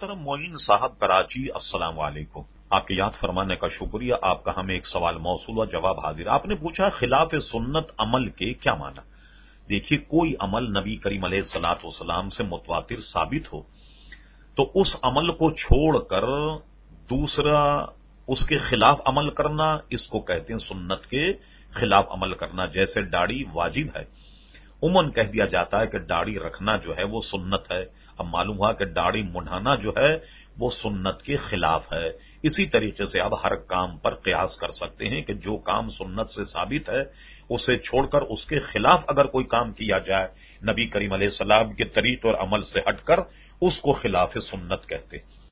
मोहतरम मोइन साहब कराची, अस्सलाम वालेकुम। आपके याद फरमाने का शुक्रिया। आपका हमें एक सवाल मौसूल व जवाब हाजिर। आपने पूछा खिलाफ सुन्नत अमल के क्या माना। देखिए, कोई अमल नबी करीम अलैहिस्सलातु वस्सलाम से मुतवातिर साबित हो तो उस अमल को छोड़कर दूसरा उसके खिलाफ अमल करना, इसको कहते हैं सुन्नत के खिलाफ अमल करना। जैसे दाढ़ी वाजिब है, उमन कह दिया जाता है कि दाढ़ी रखना जो है वो सुन्नत है। अब मालूम हुआ कि दाढ़ी मुंडाना जो है वो सुन्नत के खिलाफ है। इसी तरीके से अब हर काम पर कयास कर सकते हैं कि जो काम सुन्नत से साबित है उसे छोड़कर उसके खिलाफ अगर कोई काम किया जाए नबी करीम अलैहिस्सलाम के तरीके और अमल से हटकर, उसको खिलाफ सुन्नत कहते हैं।